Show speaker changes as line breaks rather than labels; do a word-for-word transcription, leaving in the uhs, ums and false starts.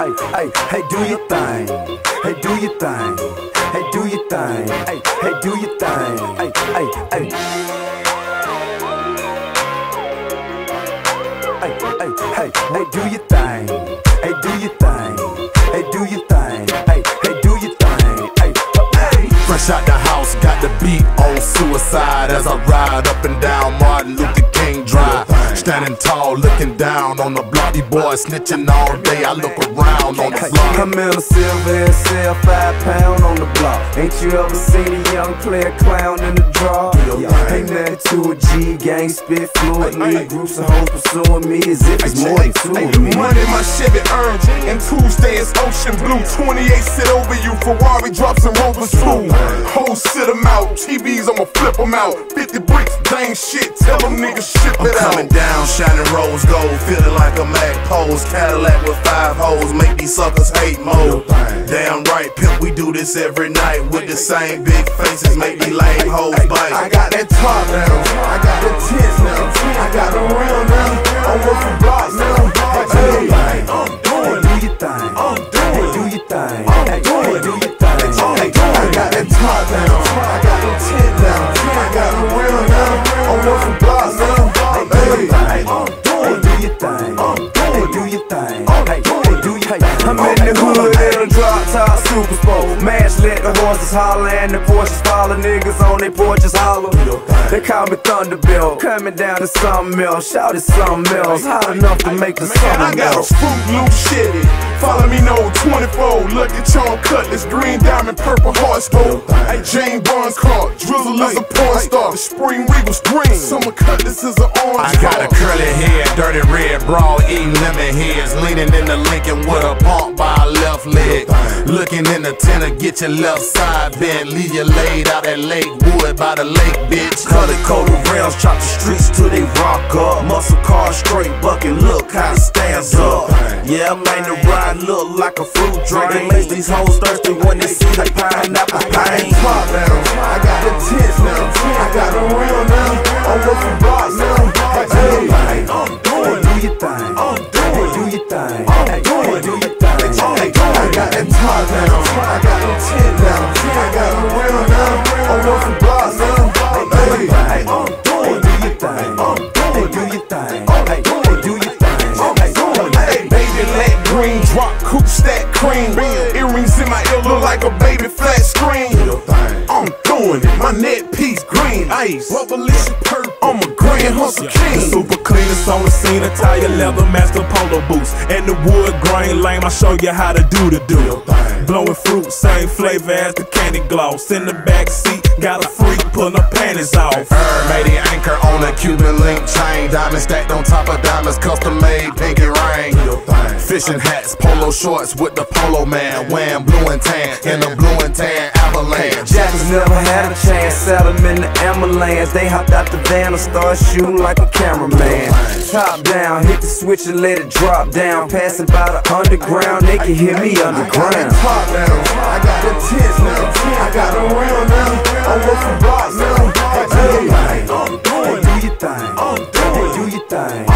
Hey, hey, hey, do your thing. Hey, do your thing. Hey, do your thing. Hey, hey, do your thing. Hey, hey, hey. Hey, hey, hey, hey, do your thing. Hey, do your thing. Hey, do your thing. Hey, hey, do your thing. Hey, hey.
Fresh out the house, got the beat on suicide as I ride up and down Martin Luther King Drive. Standing tall, looking down on the block. These boys snitching all day. I look around on the block.
I'm in a silver and sell five pound on the block. Ain't you ever seen a young player clown in the draw? Ain't nothing to a G gang spit fluently. Groups of hoes pursuing me as if it's more than two of me.
Money my Chevy earned, and Tuesdays ocean blue. twenty-eight sit over you, Ferrari drops and Rovers too. Hoes sit them out, T Vs I'ma flip them out. fifty bricks, dang shit, tell them niggas ship it out.
Coming down, shining rose gold, feeling like a Mac pose. Cadillac with five hoes, make these suckers hate mode. Damn right, pimp, we do this every night with the same big faces, make these lame hoes bite.
I got that top now, I got the tits now, I got the real now, I'm working blocks now.
Hey, I'm doing it. Do your thing. I'm doing it. Do your thing. I'm doing it. Do your thing.
I got that top now, I got the tits now, I got the real now, I'm working blocks now.
Hey, I'm doing it. Do your thing. I'm doing it. Do your thing. Hey, hey, do your thing. I'm in the hood in a drop top super sport. Mash let the horses holler and the Porsches follow. Niggas on their porches holler. They call me Thunderbolt. Coming down to something else. Shout it something else. Hot enough to make the summer
I got a
melt.
Fruit Loop shitty. Follow me no twenty-four. Lucky Charm Cutlass, green diamond, purple heart scope. Hey, Jane Barnes car, Drizzle is a porn star. The Spring Regal's green, Summer Cutlass is an orange.
I got a curly head, dirty red bra, eating lemon heads, leaning in the Lincoln with a pump by a left leg. Looking in the tenor, get your left side bent, leave you laid out at Lakewood by the lake, bitch.
Color coded rails, chop the streets till they rock up. Muscle car straight bucket, look how it stands up. Yeah, man, the ride look like a fruit drink. It makes these hoes thirsty when they see the pineapple pain.
Top now, I got the tits now, I got the real now, I'm working blocks now.
Hey, I'm doing it. Do your thing. I'm doing it. Do your thing. Hey, hey, do your thing.
I got that top now, I got the tits now, I got the real now, I'm working blocks now.
Hey, I'm doing it. Do your thing. I'm doing it. Do your thing. Hey, hey, do your thing. Hey,
Hey, baby, let green drop, coupe stack cream. Earrings in my ear look like a baby flat screen. I'm doing it, my neck piece green ice. Revolution purple, I'm a grand hustle king.
Super cleanest on the scene, Italian leather master polo boots. And the wood grain lame, I show you how to do the do. Blowing fruit, same flavor as the candy gloss. In the back seat, got a freak pulling her panties off.
Er, made the anchor on a Cuban link chain, diamond stacked on top of diamonds, custom made pinky ring. Fishing hats, polo shorts with the polo man, wearing blue and tan in the blue and tan avalanche.
Jackers never had a chance, sat them in the ambulance. They hopped out the van and started shooting like a cameraman. Top down, hit the switch and let it drop down. Passing by the underground, they can hear me underground.
Top now, I got the tits now, I got the real now, I'm working blocks now.
Hey, I'm doing it. Do your thing. I'm doing it. Do your thing.